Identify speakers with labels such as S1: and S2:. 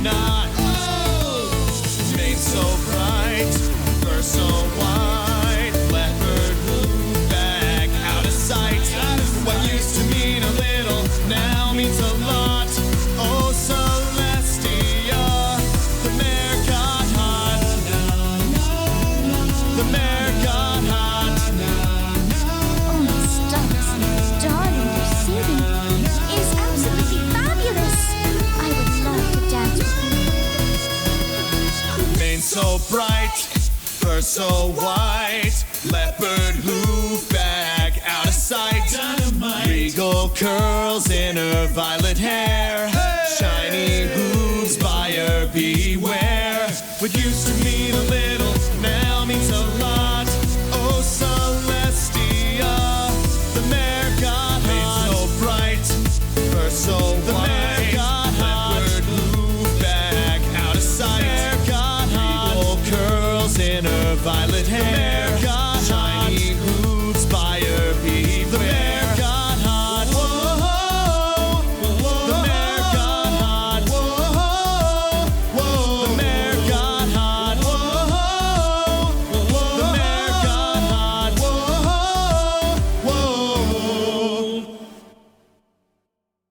S1: not. Mane so bright, fur so white, leopard hoof back out of sight. What used to mean a little now means a lot. Oh, Celestia, the mare got hot. The mare got hot.
S2: Oh, Miss Doris, darling, your singing is absolutely fabulous. I would love to dance with you.
S1: Mane so bright, fur so white, leopard hoof back out of sight. Regal curls in her violet hair, shiny hooves, buyer beware. What used to mean a little now means a lot. Oh, Celestia, the mare got hot. So bright, fur so white, leopard hoof back out of sight. Regal curls in her violet hair.